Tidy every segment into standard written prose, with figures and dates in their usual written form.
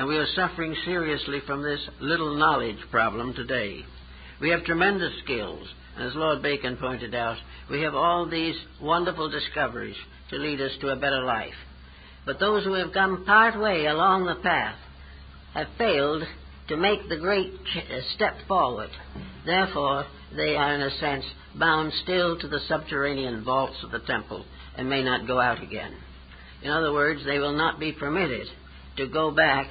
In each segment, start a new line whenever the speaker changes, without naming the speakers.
And we are suffering seriously from this little knowledge problem today. We have tremendous skills, and as Lord Bacon pointed out, we have all these wonderful discoveries to lead us to a better life. But those who have come part way along the path have failed to make the great step forward. Therefore, they are, in a sense, bound still to the subterranean vaults of the temple and may not go out again. In other words, they will not be permitted to go back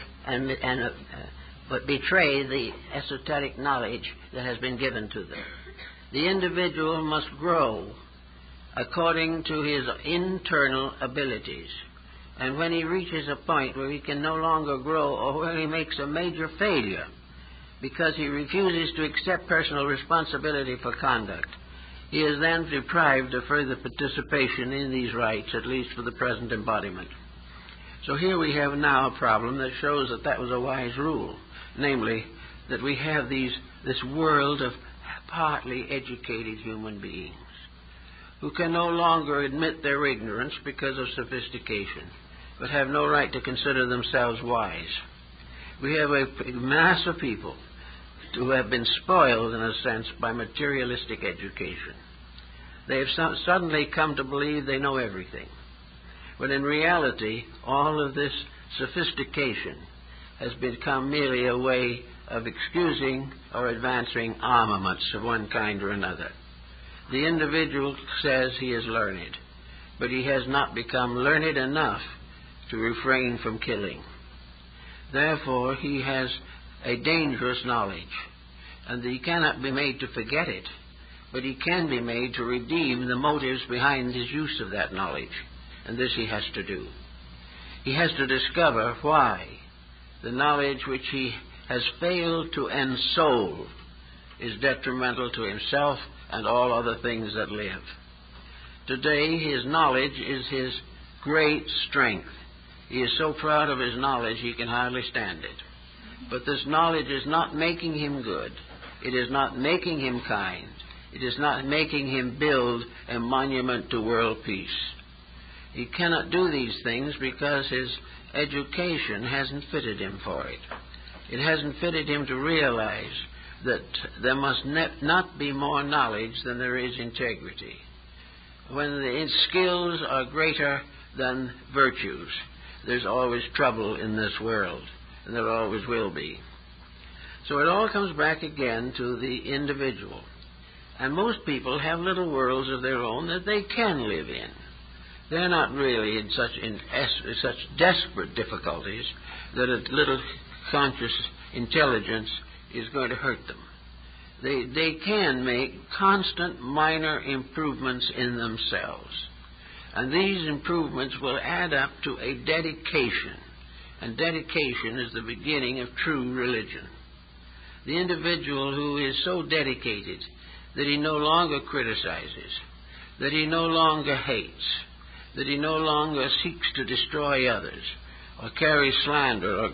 but betray the esoteric knowledge that has been given to them. The individual must grow according to his internal abilities. And when he reaches a point where he can no longer grow, or where he makes a major failure because he refuses to accept personal responsibility for conduct, he is then deprived of further participation in these rights, at least for the present embodiment. So here we have now a problem that shows that that was a wise rule, namely that we have this world of partly educated human beings who can no longer admit their ignorance because of sophistication, but have no right to consider themselves wise. We have a mass of people who have been spoiled, in a sense, by materialistic education. They have suddenly come to believe they know everything. But in reality, all of this sophistication has become merely a way of excusing or advancing armaments of one kind or another. The individual says he is learned, but he has not become learned enough to refrain from killing. Therefore, he has a dangerous knowledge, and he cannot be made to forget it, but he can be made to redeem the motives behind his use of that knowledge, and this he has to do. He has to discover why the knowledge which he has failed to ensoul is detrimental to himself and all other things that live. Today, his knowledge is his great strength. He is so proud of his knowledge he can hardly stand it. But this knowledge is not making him good. It is not making him kind. It is not making him build a monument to world peace. He cannot do these things because his education hasn't fitted him for it. It hasn't fitted him to realize that there must not be more knowledge than there is integrity. When the skills are greater than virtues, there's always trouble in this world, and there always will be. So it all comes back again to the individual. And most people have little worlds of their own that they can live in. They're not really in such desperate difficulties that a little conscious intelligence is going to hurt them. They can make constant minor improvements in themselves. And these improvements will add up to a dedication. And dedication is the beginning of true religion. The individual who is so dedicated that he no longer criticizes, that he no longer hates, that he no longer seeks to destroy others, or carry slander or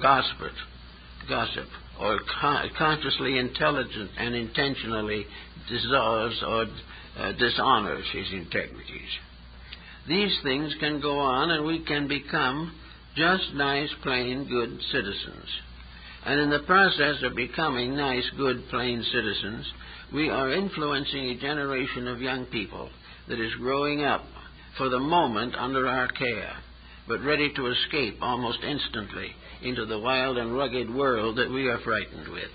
gossip, or consciously intelligent and intentionally dissolves or dishonors his integrities. These things can go on, and we can become just nice, plain, good citizens. And in the process of becoming nice, good, plain citizens, we are influencing a generation of young people that is growing up for the moment under our care, but ready to escape almost instantly into the wild and rugged world that we are frightened with.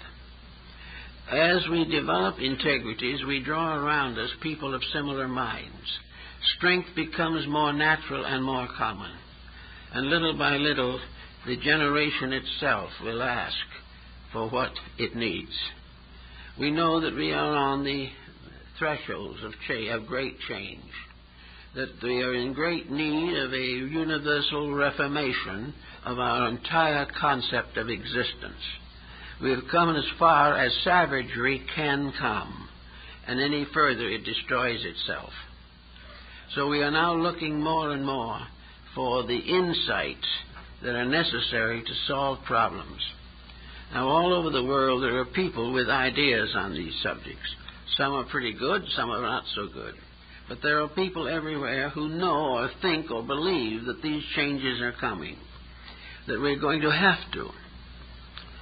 As we develop integrities, we draw around us people of similar minds. Strength becomes more natural and more common. And little by little, the generation itself will ask for what it needs. We know that we are on the thresholds of great change, that we are in great need of a universal reformation of our entire concept of existence. We have come as far as savagery can come, and any further it destroys itself. So we are now looking more and more for the insights that are necessary to solve problems. Now, all over the world there are people with ideas on these subjects. Some are pretty good, some are not so good. But there are people everywhere who know or think or believe that these changes are coming, that we're going to have to.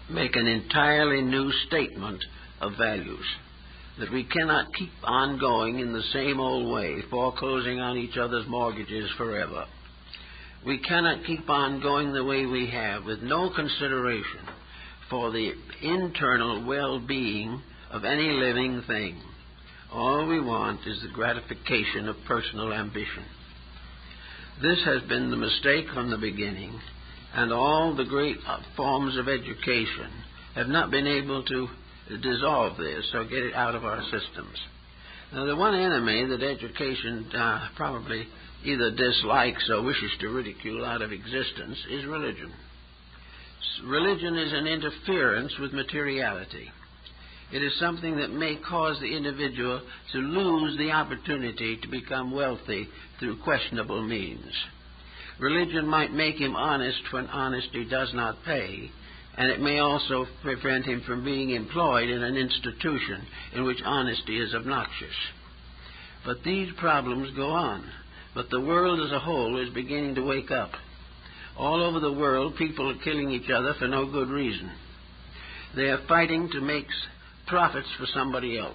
make an entirely new statement of values. That we cannot keep on going in the same old way, foreclosing on each other's mortgages forever. We cannot keep on going the way we have with no consideration for the internal well-being of any living thing. All we want is the gratification of personal ambition. This has been the mistake from the beginning, and all the great forms of education have not been able to dissolve this or get it out of our systems. Now, the one enemy that education probably either dislikes or wishes to ridicule out of existence is religion. Religion is an interference with materiality. It is something that may cause the individual to lose the opportunity to become wealthy through questionable means. Religion might make him honest when honesty does not pay, and it may also prevent him from being employed in an institution in which honesty is obnoxious. But these problems go on. But the world as a whole is beginning to wake up. All over the world, people are killing each other for no good reason. They are fighting to make profits for somebody else.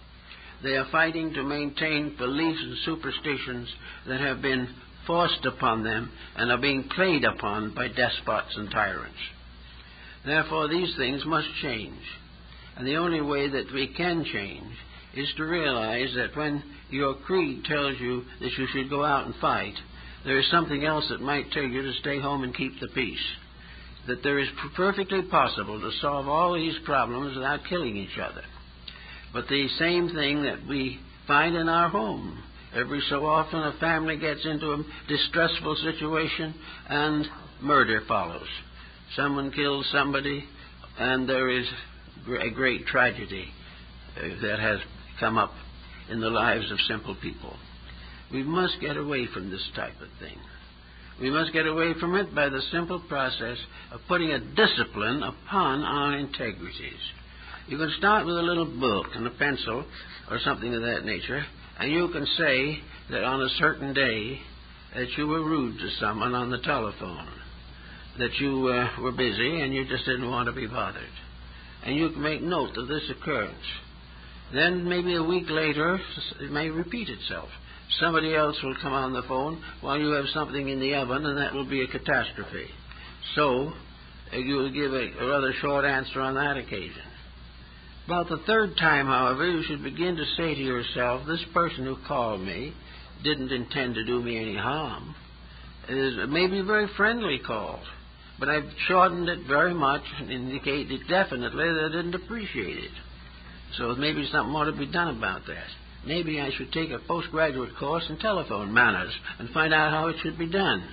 They are fighting to maintain beliefs and superstitions that have been forced upon them and are being played upon by despots and tyrants. Therefore, these things must change. And the only way that we can change is to realize that when your creed tells you that you should go out and fight, there is something else that might tell you to stay home and keep the peace. That there is perfectly possible to solve all these problems without killing each other. But the same thing that we find in our home. Every so often a family gets into a distressful situation and murder follows. Someone kills somebody and there is a great tragedy that has come up in the lives of simple people. We must get away from this type of thing. We must get away from it by the simple process of putting a discipline upon our integrities. You can start with a little book and a pencil or something of that nature, and you can say that on a certain day that you were rude to someone on the telephone, that you were busy and you just didn't want to be bothered. And you can make note of this occurrence. Then maybe a week later, it may repeat itself. Somebody else will come on the phone while you have something in the oven, and that will be a catastrophe. So you will give a rather short answer on that occasion. About the third time, however, you should begin to say to yourself, this person who called me didn't intend to do me any harm. It may be a very friendly call, but I've shortened it very much and indicated definitely that I didn't appreciate it. So maybe something ought to be done about that. Maybe I should take a postgraduate course in telephone manners and find out how it should be done.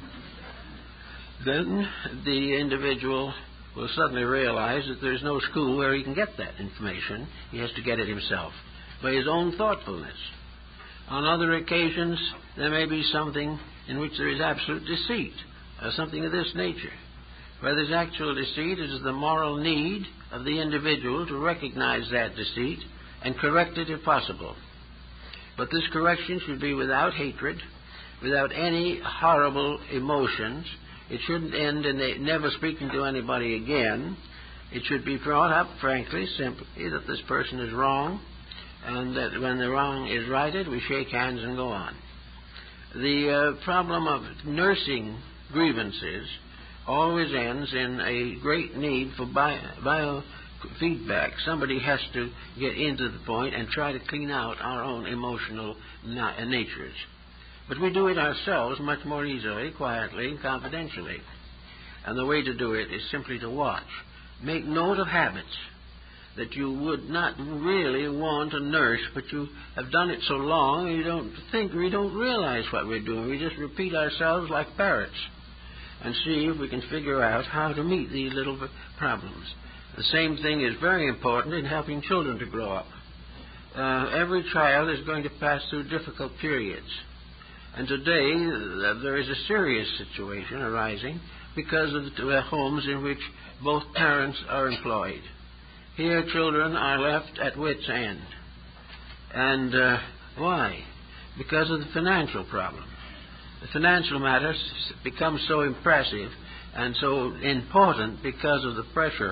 Then the individual will suddenly realize that there's no school where he can get that information. He has to get it himself by his own thoughtfulness. On other occasions, there may be something in which there is absolute deceit, or something of this nature. Where there's actual deceit, it is the moral need of the individual to recognize that deceit and correct it if possible. But this correction should be without hatred, without any horrible emotions. It shouldn't end in never speaking to anybody again. It should be brought up, frankly, simply, that this person is wrong, and that when the wrong is righted, we shake hands and go on. The problem of nursing grievances always ends in a great need for biofeedback. Somebody has to get into the point and try to clean out our own emotional natures. But we do it ourselves much more easily, quietly, and confidentially. And the way to do it is simply to watch. Make note of habits that you would not really want to nurse, but you have done it so long you don't think, we don't realize what we're doing. We just repeat ourselves like parrots and see if we can figure out how to meet these little problems. The same thing is very important in helping children to grow up. Every child is going to pass through difficult periods. And today there is a serious situation arising because of the homes in which both parents are employed. Here children are left at wit's end. And why? Because of the financial problem. The financial matters become so impressive and so important because of the pressure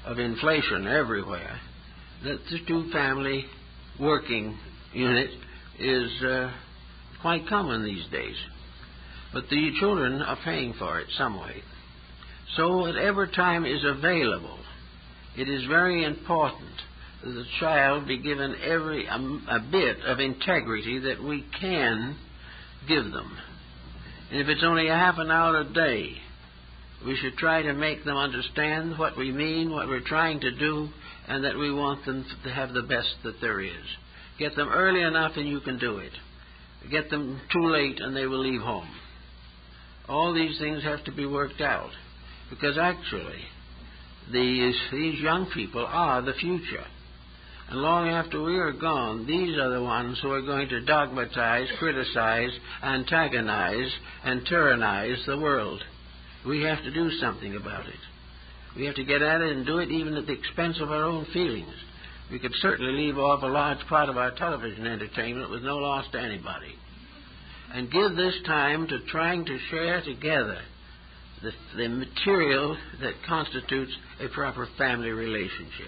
of inflation everywhere, that the two-family working unit is quite common these days. But the children are paying for it some way. So whatever time is available, it is very important that the child be given a bit of integrity that we can give them. And if it's only a half an hour a day, we should try to make them understand what we mean, what we're trying to do, and that we want them to have the best that there is. Get them early enough and you can do it. Get them too late and they will leave home. All these things have to be worked out, because actually these young people are the future. And long after we are gone, these are the ones who are going to dogmatize, criticize, antagonize, and tyrannize the world. We have to do something about it. We have to get at it and do it even at the expense of our own feelings. We could certainly leave off a large part of our television entertainment with no loss to anybody. And give this time to trying to share together the material that constitutes a proper family relationship.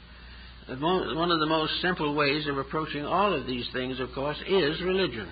One of the most simple ways of approaching all of these things, of course, is religion.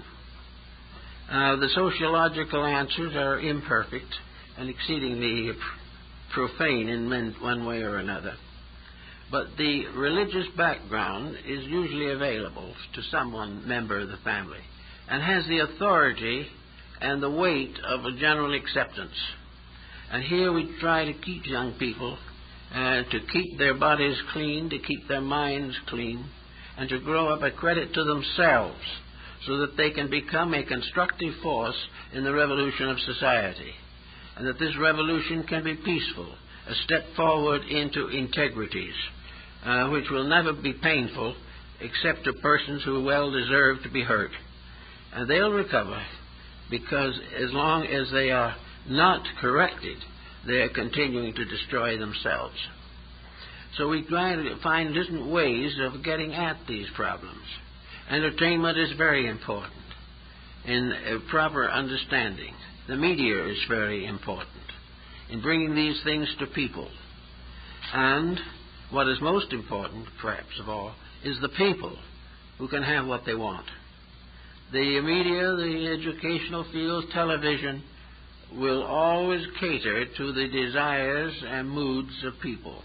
The sociological answers are imperfect and exceedingly profane in one way or another. But the religious background is usually available to some member of the family and has the authority and the weight of a general acceptance. And here we try to keep young people, to keep their bodies clean, to keep their minds clean, and to grow up a credit to themselves so that they can become a constructive force in the revolution of society, and that this revolution can be peaceful, a step forward into integrities, which will never be painful except to persons who well deserve to be hurt. And they'll recover, because as long as they are not corrected, they are continuing to destroy themselves. So we try to find different ways of getting at these problems. Entertainment is very important in a proper understanding. The media is very important in bringing these things to people. And what is most important, perhaps of all, is the people who can have what they want. The media, the educational field, television, will always cater to the desires and moods of people.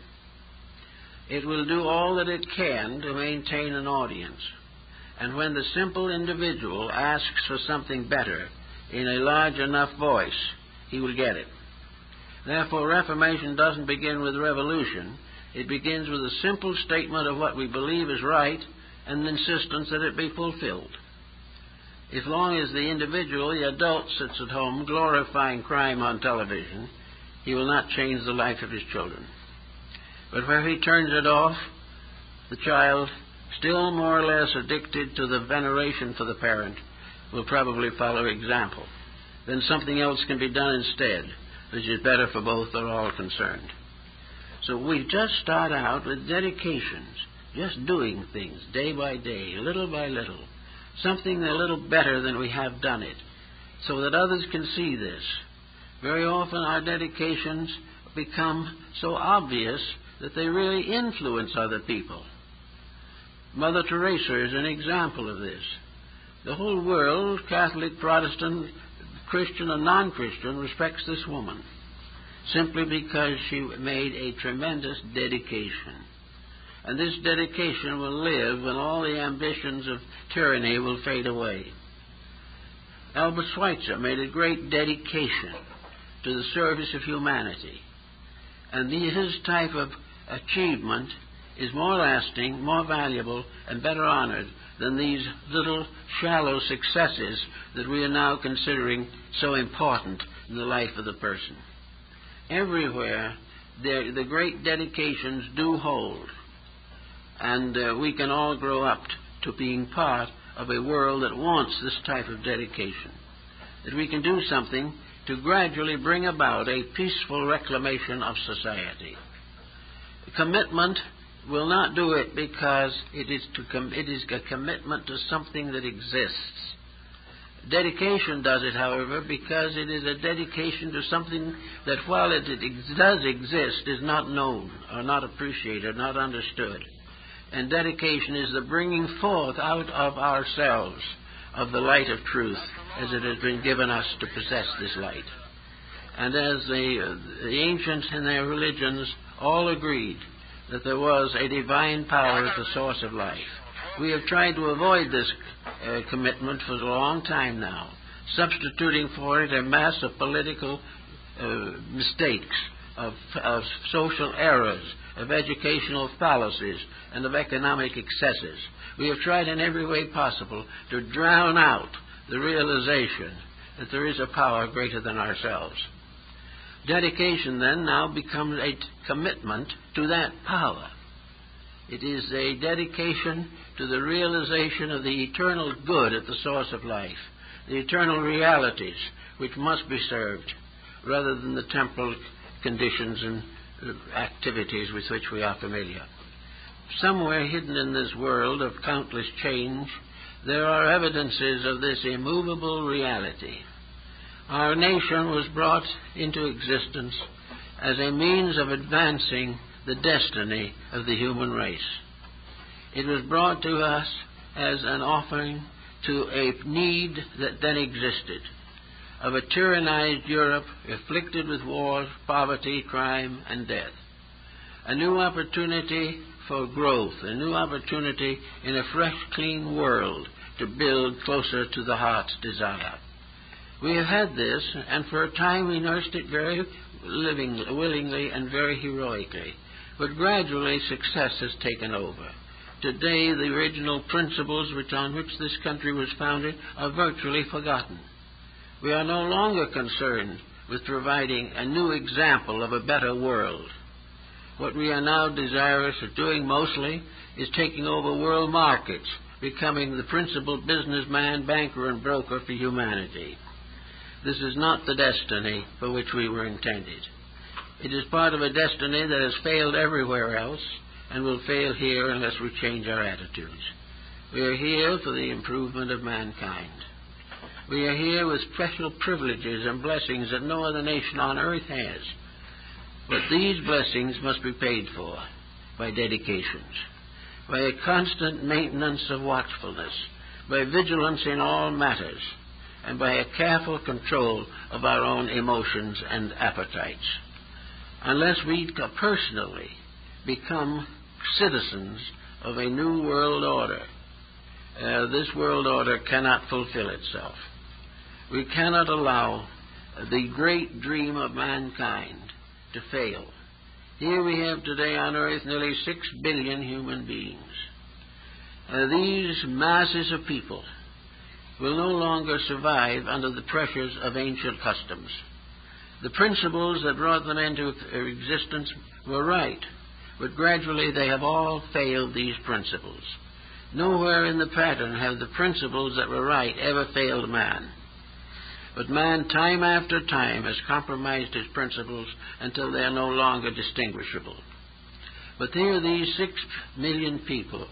It will do all that it can to maintain an audience. And when the simple individual asks for something better in a large enough voice, he will get it. Therefore, Reformation doesn't begin with revolution. It begins with a simple statement of what we believe is right and an insistence that it be fulfilled. As long as the individual, the adult, sits at home glorifying crime on television, he will not change the life of his children. But where he turns it off, the child, still more or less addicted to the veneration for the parent, will probably follow example. Then something else can be done instead, which is better for both or all concerned. So we just start out with dedications, just doing things day by day, little by little, something a little better than we have done it, so that others can see this. Very often our dedications become so obvious that they really influence other people. Mother Teresa is an example of this. The whole world, Catholic, Protestant, Christian and non-Christian, respects this woman, simply because she made a tremendous dedication. And this dedication will live when all the ambitions of tyranny will fade away. Albert Schweitzer made a great dedication to the service of humanity. And his type of achievement is more lasting, more valuable, and better honored than these little shallow successes that we are now considering so important in the life of the person. Everywhere, the great dedications do hold. And we can all grow up to being part of a world that wants this type of dedication. That we can do something to gradually bring about a peaceful reclamation of society. Commitment will not do it because it is a commitment to something that exists. Dedication does it, however, because it is a dedication to something that, while it does exist, is not known or not appreciated, not understood. And dedication is the bringing forth out of ourselves of the light of truth as it has been given us to possess this light. And as the ancients in their religions all agreed that there was a divine power at the source of life, we have tried to avoid this commitment for a long time now, substituting for it a mass of political mistakes, of social errors, of educational fallacies, and of economic excesses. We have tried in every way possible to drown out the realization that there is a power greater than ourselves. Dedication then now becomes a commitment to that power. It is a dedication to the realization of the eternal good at the source of life, the eternal realities which must be served, rather than the temporal conditions and activities with which we are familiar. Somewhere hidden in this world of countless change, there are evidences of this immovable reality. Our nation was brought into existence as a means of advancing the destiny of the human race. It was brought to us as an offering to a need that then existed, of a tyrannized Europe afflicted with wars, poverty, crime, and death. A new opportunity for growth, a new opportunity in a fresh, clean world to build closer to the heart's desire. We have had this, and for a time we nursed it very willingly and very heroically. But gradually success has taken over. Today the original principles on which this country was founded are virtually forgotten. We are no longer concerned with providing a new example of a better world. What we are now desirous of doing mostly is taking over world markets, becoming the principal businessman, banker, and broker for humanity. This is not the destiny for which we were intended. It is part of a destiny that has failed everywhere else and will fail here unless we change our attitudes. We are here for the improvement of mankind. We are here with special privileges and blessings that no other nation on earth has. But these blessings must be paid for by dedications, by a constant maintenance of watchfulness, by vigilance in all matters, and by a careful control of our own emotions and appetites. Unless we personally become citizens of a new world order, this world order cannot fulfill itself. We cannot allow the great dream of mankind to fail. Here we have today on earth nearly 6 billion human beings. These masses of people will no longer survive under the pressures of ancient customs. The principles that brought them into existence were right, but gradually they have all failed these principles. Nowhere in the pattern have the principles that were right ever failed man. But man, time after time, has compromised his principles until they are no longer distinguishable. But here are these 6 billion people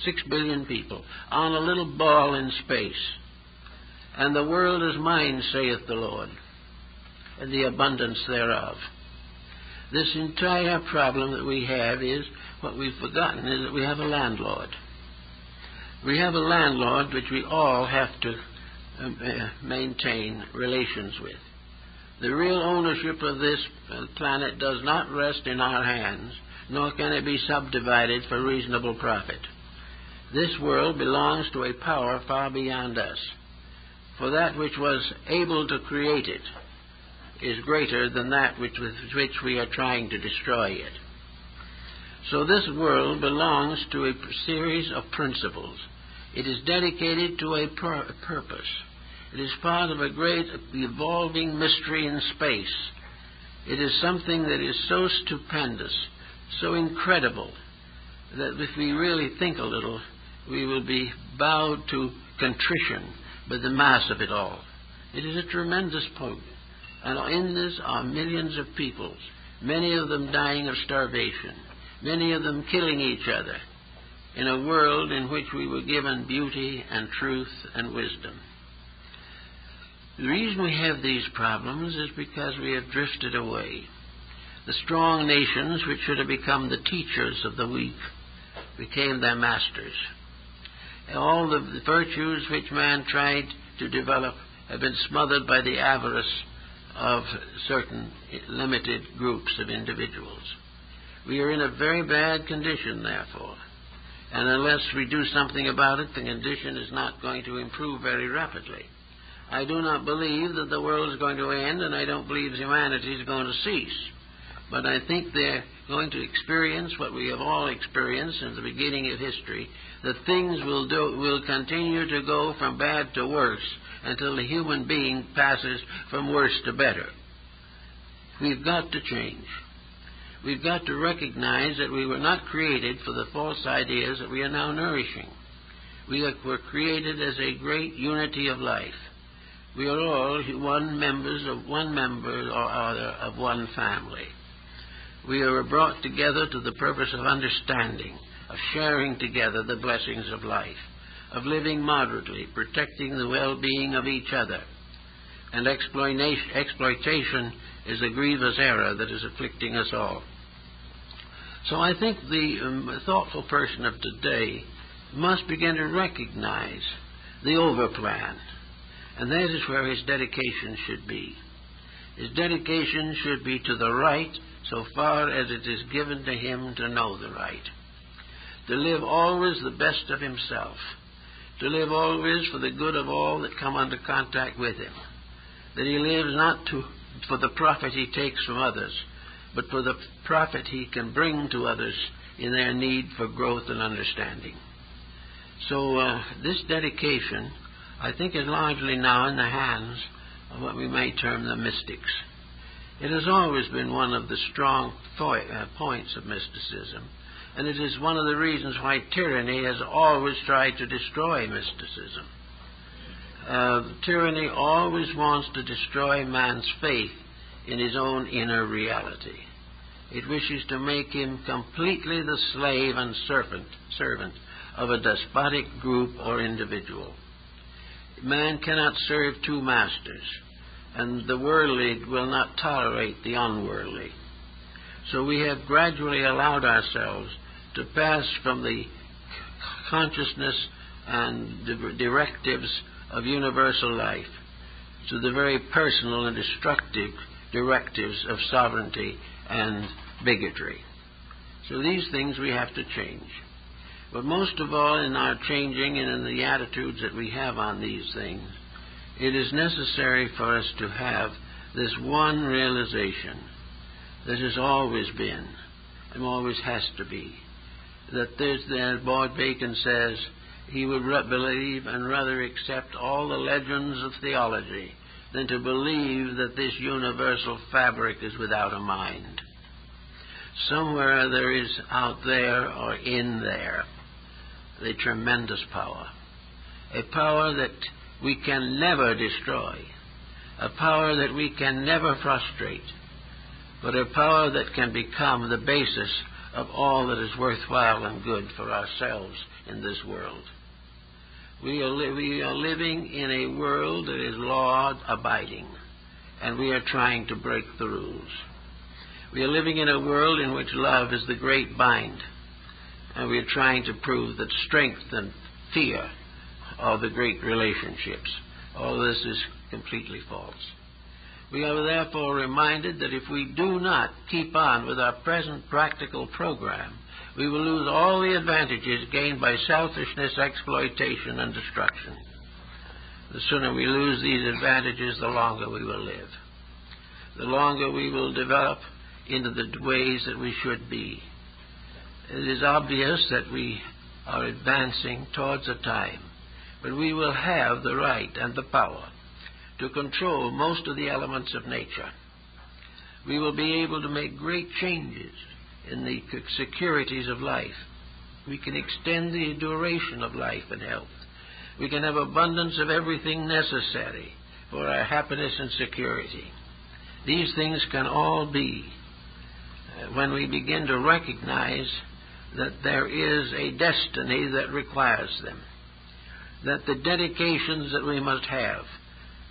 on a little ball in space. And the world is mine, saith the Lord, and the abundance thereof. This entire problem that we have is, what we've forgotten is that we have a landlord. We have a landlord which we all have to maintain relations with. The real ownership of this planet does not rest in our hands, nor can it be subdivided for reasonable profit. This world belongs to a power far beyond us, for that which was able to create it is greater than that with which we are trying to destroy it. So this world belongs to a series of principles. It is dedicated to a purpose. It is part of a great evolving mystery in space. It is something that is so stupendous, so incredible, that if we really think a little, we will be bowed to contrition by the mass of it all. It is a tremendous point. And in this are millions of peoples, many of them dying of starvation, many of them killing each other, in a world in which we were given beauty and truth and wisdom. The reason we have these problems is because we have drifted away. The strong nations, which should have become the teachers of the weak, became their masters. All the virtues which man tried to develop have been smothered by the avarice of certain limited groups of individuals. We are in a very bad condition, therefore, and unless we do something about it, the condition is not going to improve very rapidly. I do not believe that the world is going to end, and I don't believe humanity is going to cease. But I think they're going to experience what we have all experienced since the beginning of history, that things will continue to go from bad to worse until the human being passes from worse to better. We've got to change. We've got to recognize that we were not created for the false ideas that we are now nourishing. We were created as a great unity of life. We are all one member or other of one family. We are brought together to the purpose of understanding, of sharing together the blessings of life, of living moderately, protecting the well-being of each other. And exploitation is a grievous error that is afflicting us all. So I think the thoughtful person of today must begin to recognize the overplan, and that is where his dedication should be. His dedication should be to the right, so far as it is given to him to know the right. To live always the best of himself. To live always for the good of all that come under contact with him. That he lives not for the profit he takes from others, but for the profit he can bring to others in their need for growth and understanding. So this dedication, I think, is largely now in the hands of what we may term the mystics. It has always been one of the strong points of mysticism, and it is one of the reasons why tyranny has always tried to destroy mysticism. Tyranny always wants to destroy man's faith in his own inner reality. It wishes to make him completely the slave and servant of a despotic group or individual. Man cannot serve two masters, and the worldly will not tolerate the unworldly. So we have gradually allowed ourselves to pass from the consciousness and the directives of universal life to the very personal and destructive directives of sovereignty and bigotry. So these things we have to change. But most of all, in our changing and in the attitudes that we have on these things, it is necessary for us to have this one realization that has always been and always has to be, that Lord Bacon says he would believe and rather accept all the legends of theology than to believe that this universal fabric is without a mind. Somewhere there is out there or in there a tremendous power, a power that we can never destroy, a power that we can never frustrate, but a power that can become the basis of all that is worthwhile and good for ourselves in this world. We are living in a world that is law-abiding, and we are trying to break the rules. We are living in a world in which love is the great bind, and we are trying to prove that strength and fear are the great relationships. All this is completely false. We are therefore reminded that if we do not keep on with our present practical program, we will lose all the advantages gained by selfishness, exploitation, and destruction. The sooner we lose these advantages, the longer we will live. The longer we will develop into the ways that we should be. It is obvious that we are advancing towards a time when we will have the right and the power to control most of the elements of nature. We will be able to make great changes in the securities of life. We can extend the duration of life and health. We can have abundance of everything necessary for our happiness and security. These things can all be when we begin to recognize that there is a destiny that requires them, that the dedications that we must have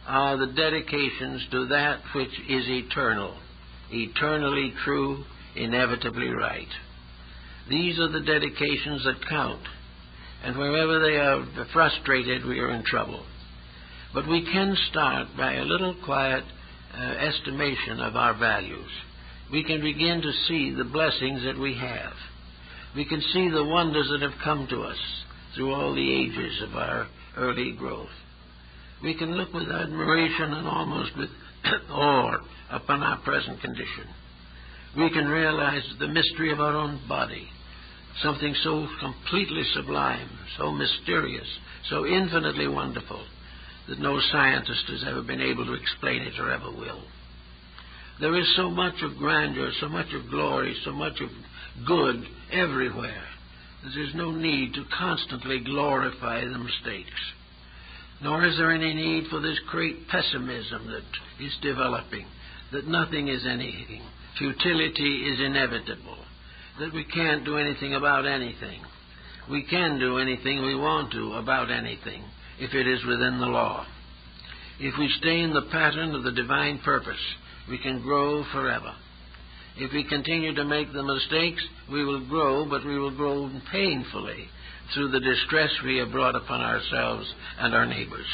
are the dedications to that which is eternal, eternally true, inevitably right. These are the dedications that count, and wherever they are frustrated, we are in trouble. But we can start by a little quiet estimation of our values. We can begin to see the blessings that we have. We can see the wonders that have come to us through all the ages of our early growth. We can look with admiration and almost with awe upon our present condition. We can realize the mystery of our own body, something so completely sublime, so mysterious, so infinitely wonderful, that no scientist has ever been able to explain it or ever will. There is so much of grandeur, so much of glory, so much of good everywhere that there's no need to constantly glorify the mistakes. Nor is there any need for this great pessimism that is developing, that nothing is anything, futility is inevitable, that we can't do anything about anything. We can do anything we want to about anything if it is within the law. If we stay in the pattern of the divine purpose, we can grow forever. If we continue to make the mistakes, we will grow, but we will grow painfully through the distress we have brought upon ourselves and our neighbors.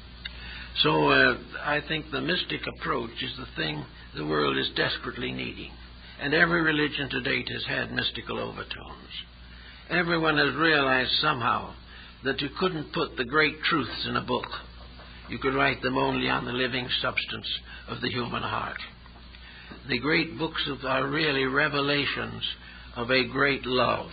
So I think the mystic approach is the thing the world is desperately needing. And every religion to date has had mystical overtones. Everyone has realized somehow that you couldn't put the great truths in a book. You could write them only on the living substance of the human heart. The great books are really revelations of a great love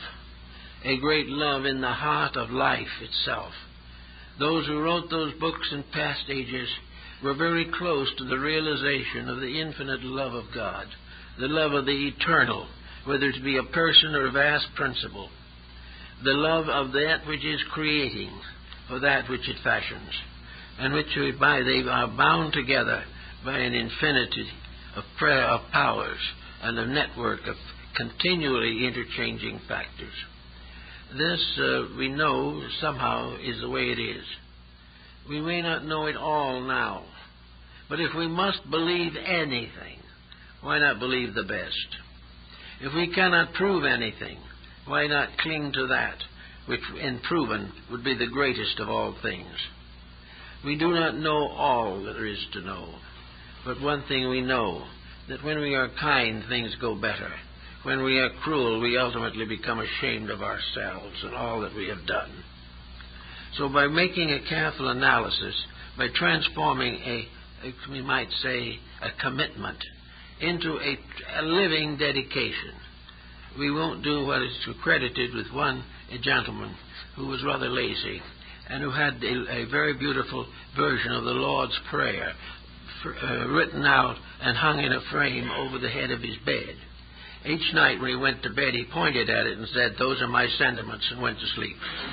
in the heart of life itself. Those who wrote those books in past ages were very close to the realization of the infinite love of God, the love of the eternal, whether it be a person or a vast principle, the love of that which is creating for that which it fashions, and which they are bound together by an infinity of powers and a network of continually interchanging factors. This, we know, somehow is the way it is. We may not know it all now, but if we must believe anything, why not believe the best? If we cannot prove anything, why not cling to that which, when proven, would be the greatest of all things? We do not know all that there is to know, but one thing we know, that when we are kind, things go better. When we are cruel, we ultimately become ashamed of ourselves and all that we have done. So by making a careful analysis, by transforming we might say, a commitment into a living dedication, we won't do what is credited with a gentleman who was rather lazy and who had a very beautiful version of the Lord's Prayer written out and hung in a frame over the head of his bed. Each night when he went to bed, he pointed at it and said, "Those are my sentiments," and went to sleep.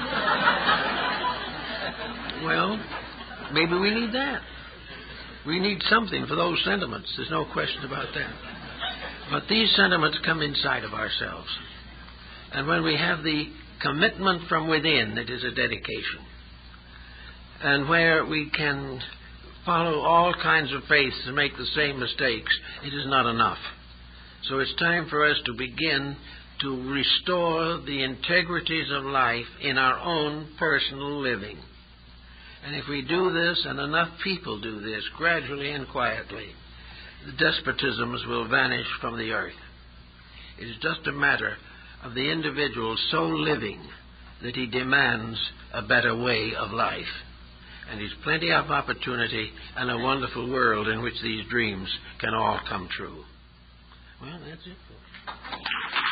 Well, maybe we need that. We need something for those sentiments. There's no question about that. But these sentiments come inside of ourselves. And when we have the commitment from within, it is a dedication. And where we can follow all kinds of faiths and make the same mistakes, it is not enough. So it's time for us to begin to restore the integrities of life in our own personal living. And if we do this, and enough people do this, gradually and quietly, the despotisms will vanish from the earth. It is just a matter of the individual so living that he demands a better way of life. And there's plenty of opportunity and a wonderful world in which these dreams can all come true. Well, that's it.